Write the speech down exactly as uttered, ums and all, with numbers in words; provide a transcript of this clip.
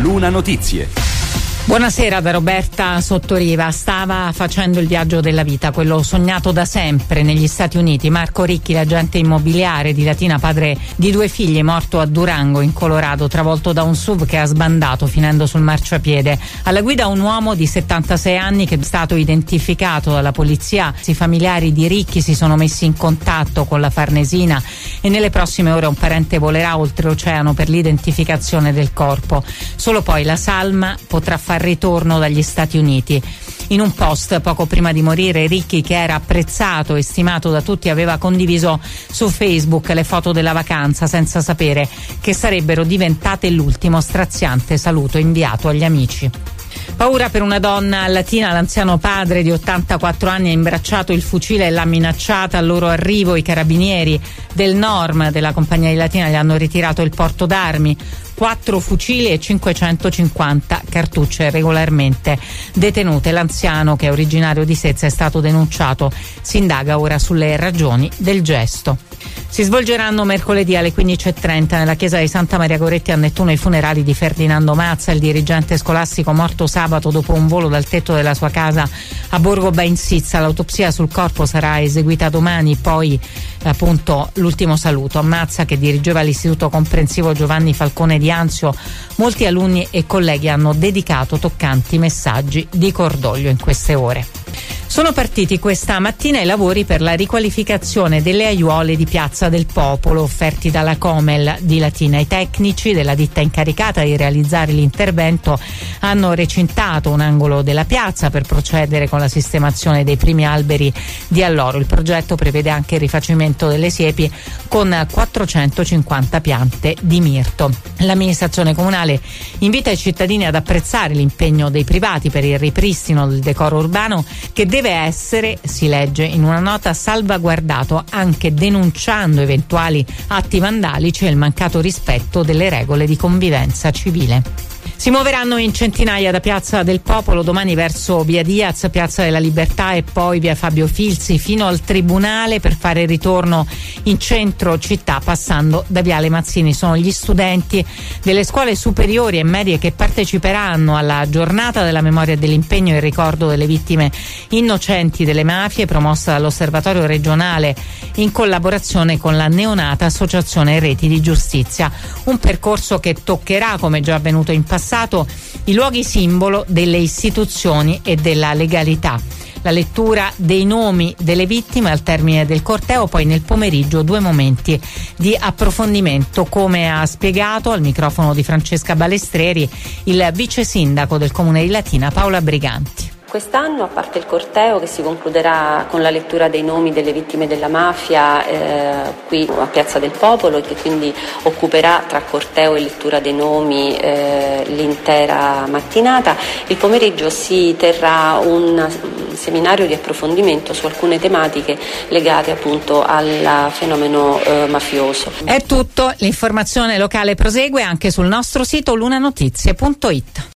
Luna Notizie. Buonasera da Roberta Sottoriva. Stava facendo il viaggio della vita, quello sognato da sempre negli Stati Uniti. Marco Ricchi, l'agente immobiliare di Latina, padre di due figli, morto a Durango in Colorado, travolto da un S U V che ha sbandato finendo sul marciapiede. Alla guida un uomo di settantasei anni che è stato identificato dalla polizia. I familiari di Ricchi si sono messi in contatto con la Farnesina e nelle prossime ore un parente volerà oltreoceano per l'identificazione del corpo. Solo poi la salma potrà fare ritorno dagli Stati Uniti. In un post poco prima di morire, Ricchi, che era apprezzato e stimato da tutti, aveva condiviso su Facebook le foto della vacanza senza sapere che sarebbero diventate l'ultimo straziante saluto inviato agli amici. Paura per una donna a Latina. L'anziano padre di ottantaquattro anni ha imbracciato il fucile e l'ha minacciata. Al loro arrivo i carabinieri del Norm della compagnia di Latina gli hanno ritirato il porto d'armi, quattro fucili e cinquecentocinquanta cartucce regolarmente detenute. L'anziano, che è originario di Sezza, è stato denunciato. Si indaga ora sulle ragioni del gesto. Si svolgeranno mercoledì alle quindici e trenta nella chiesa di Santa Maria Goretti a Nettuno i funerali di Ferdinando Mazza, il dirigente scolastico morto sabato dopo un volo dal tetto della sua casa a Borgo Bainsizza. L'autopsia sul corpo sarà eseguita domani, poi appunto l'ultimo saluto a Mazza, che dirigeva l'istituto comprensivo Giovanni Falcone di Anzio. Molti alunni e colleghi hanno dedicato toccanti messaggi di cordoglio in queste ore. Sono partiti questa mattina i lavori per la riqualificazione delle aiuole di Piazza del Popolo offerti dalla Comel di Latina. I tecnici della ditta incaricata di realizzare l'intervento hanno recintato un angolo della piazza per procedere con la sistemazione dei primi alberi di alloro. Il progetto prevede anche il rifacimento delle siepi con quattrocentocinquanta piante di mirto. L'amministrazione comunale invita i cittadini ad apprezzare l'impegno dei privati per il ripristino del decoro urbano, che deve essere, si legge in una nota, salvaguardato anche denunciando eventuali atti vandalici e il mancato rispetto delle regole di convivenza civile. Si muoveranno in centinaia da Piazza del Popolo domani verso via Diaz, Piazza della Libertà e poi via Fabio Filzi fino al Tribunale per fare ritorno in centro città passando da viale Mazzini. Sono gli studenti delle scuole superiori e medie che parteciperanno alla giornata della memoria e dell'impegno in ricordo delle vittime innocenti delle mafie, promossa dall'Osservatorio regionale in collaborazione con la neonata Associazione Reti di Giustizia. Un percorso che toccherà, come già avvenuto in passato, i luoghi simbolo delle istituzioni e della legalità. La lettura dei nomi delle vittime al termine del corteo, poi nel pomeriggio due momenti di approfondimento, come ha spiegato al microfono di Francesca Balestreri il vice sindaco del comune di Latina Paola Briganti. Quest'anno, a parte il corteo che si concluderà con la lettura dei nomi delle vittime della mafia eh, qui a Piazza del Popolo, e che quindi occuperà tra corteo e lettura dei nomi eh, l'intera mattinata, il pomeriggio si terrà un seminario di approfondimento su alcune tematiche legate appunto al fenomeno eh, mafioso. È tutto, l'informazione locale prosegue anche sul nostro sito lunanotizie punto it.